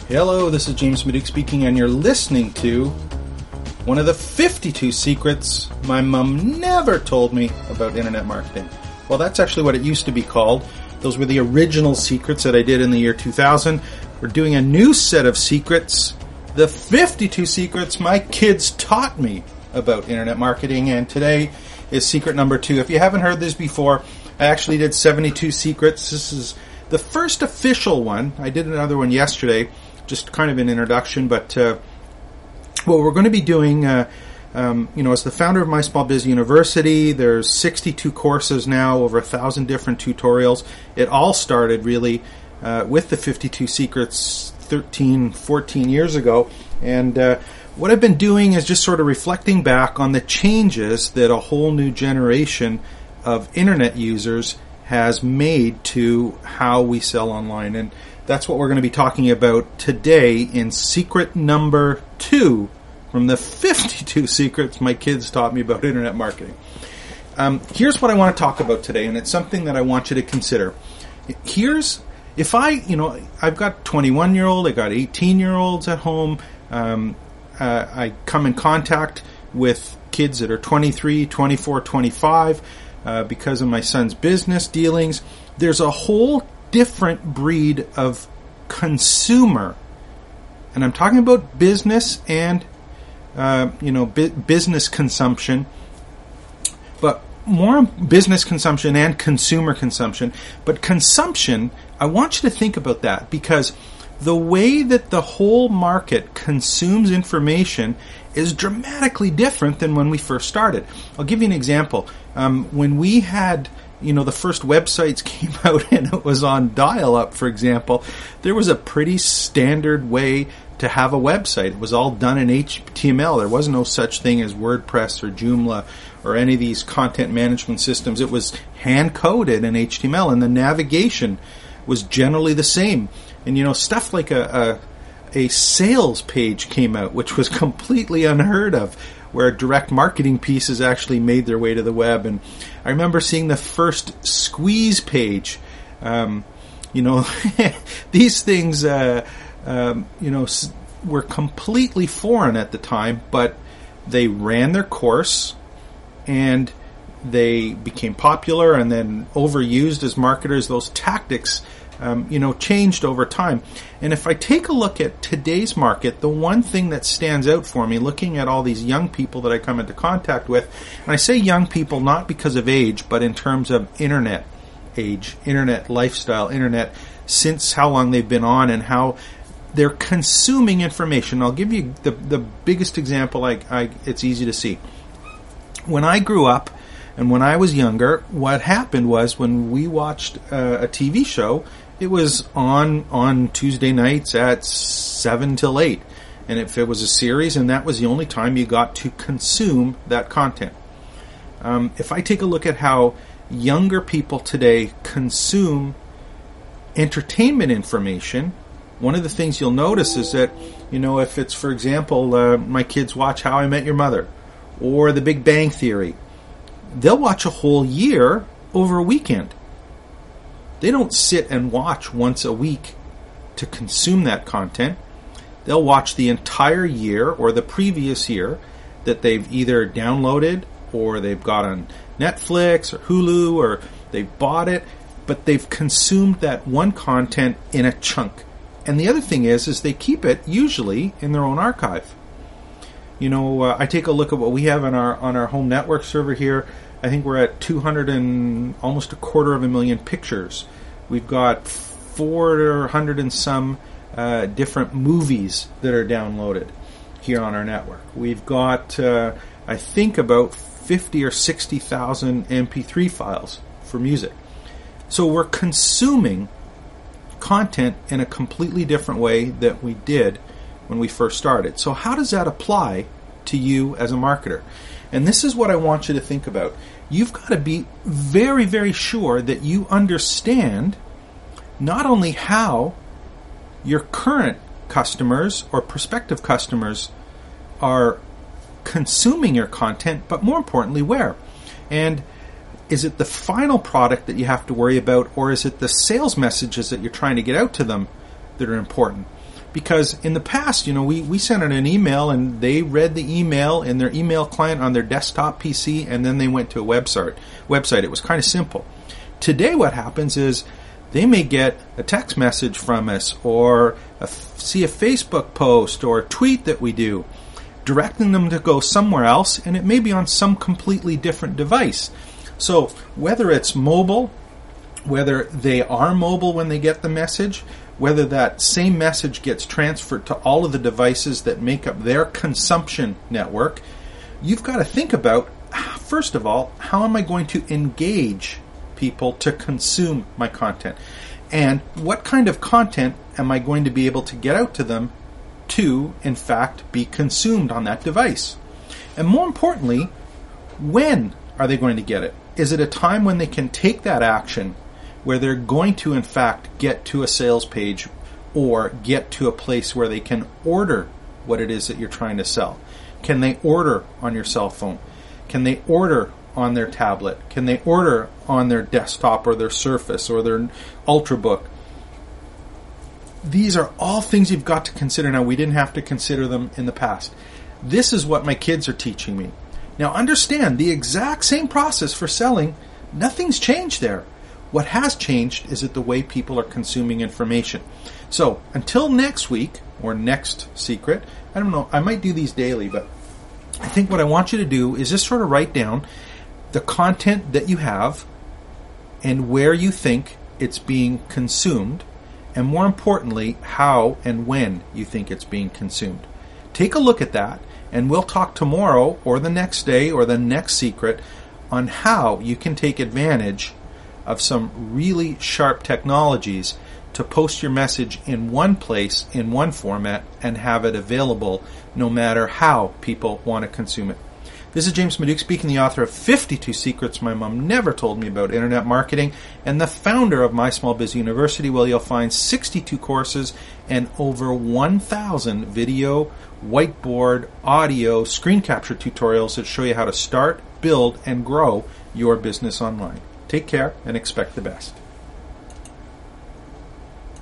Hello, this is James Maduke speaking, and you're listening to one of the 52 secrets my mom never told me about internet marketing. Well, that's actually what it used to be called. Those were the original secrets that I did in the year 2000. We're doing a new set of secrets, the 52 secrets my kids taught me about internet marketing, and today is secret number 2. If you haven't heard this before, I actually did 72 secrets. This is the first official one. I did another one yesterday, just kind of an introduction, but what we're going to be doing, as the founder of My Small Biz University, there's 62 courses now, over 1,000 different tutorials. It all started really with the 52 secrets 13, 14 years ago, and what I've been doing is just sort of reflecting back on the changes that a whole new generation of internet users has made to how we sell online. And that's what we're going to be talking about today in secret number 2 from the 52 secrets my kids taught me about internet marketing. Here's what I want to talk about today, and it's something that I want you to consider. I've got 21-year-old, I got 18-year-olds at home. I come in contact with kids that are 23, 24, 25 because of my son's business dealings. There's a whole different breed of consumer, and I'm talking about business and business consumption, but more business consumption and consumer consumption. But consumption, I want you to think about that, because the way that the whole market consumes information is dramatically different than when we first started. I'll give you an example. When we had, the first websites came out and it was on dial-up, for example, there was a pretty standard way to have a website. It was all done in HTML. There was no such thing as WordPress or Joomla or any of these content management systems. It was hand-coded in HTML, and the navigation was generally the same. And stuff like a sales page came out, which was completely unheard of, where direct marketing pieces actually made their way to the web. And I remember seeing the first squeeze page. These things, were completely foreign at the time, but they ran their course and they became popular and then overused as marketers. Those tactics changed over time. And if I take a look at today's market, the one thing that stands out for me, looking at all these young people that I come into contact with, and I say young people not because of age, but in terms of internet age, internet lifestyle, internet, since how long they've been on and how they're consuming information. I'll give you the biggest example it's easy to see. When I grew up and when I was younger, what happened was when we watched a TV show, it was on Tuesday nights at 7 till 8. And if it was a series, and that was the only time you got to consume that content. If I take a look at how younger people today consume entertainment information, one of the things you'll notice is that, if it's, for example, my kids watch How I Met Your Mother or The Big Bang Theory, they'll watch a whole year over a weekend. They don't sit and watch once a week to consume that content. They'll watch the entire year or the previous year that they've either downloaded or they've got on Netflix or Hulu or they've bought it, but they've consumed that one content in a chunk. And the other thing is they keep it usually in their own archive. I take a look at what we have on our home network server here. I think we're at 200 and almost 250,000 pictures. We've got 400 and some different movies that are downloaded here on our network. We've got, I think, about 50 or 60,000 MP3 files for music. So we're consuming content in a completely different way that we did when we first started. So how does that apply to you as a marketer? And this is what I want you to think about. You've got to be very, very sure that you understand not only how your current customers or prospective customers are consuming your content, but more importantly, where. And is it the final product that you have to worry about, or is it the sales messages that you're trying to get out to them that are important? Because in the past, we sent out an email and they read the email in their email client on their desktop PC, and then they went to a website. It was kind of simple. Today what happens is they may get a text message from us or see a Facebook post or a tweet that we do, directing them to go somewhere else, and it may be on some completely different device. So whether it's mobile, whether they are mobile when they get the message, whether that same message gets transferred to all of the devices that make up their consumption network, you've got to think about, first of all, how am I going to engage people to consume my content? And what kind of content am I going to be able to get out to them to, in fact, be consumed on that device? And more importantly, when are they going to get it? Is it a time when they can take that action where they're going to, in fact, get to a sales page or get to a place where they can order what it is that you're trying to sell? Can they order on your cell phone? Can they order on their tablet? Can they order on their desktop or their Surface or their Ultrabook? These are all things you've got to consider now. We didn't have to consider them in the past. This is what my kids are teaching me. Now understand, the exact same process for selling, nothing's changed there. What has changed is that the way people are consuming information. So until next week, or next secret, I don't know, I might do these daily, but I think what I want you to do is just sort of write down the content that you have and where you think it's being consumed, and more importantly, how and when you think it's being consumed. Take a look at that, and we'll talk tomorrow or the next day or the next secret on how you can take advantage of some really sharp technologies to post your message in one place, in one format, and have it available no matter how people want to consume it. This is James Maduke speaking, the author of 52 Secrets My Mom Never Told Me About Internet Marketing, and the founder of My Small Biz University, where you'll find 62 courses and over 1,000 video, whiteboard, audio, screen capture tutorials that show you how to start, build, and grow your business online. Take care and expect the best.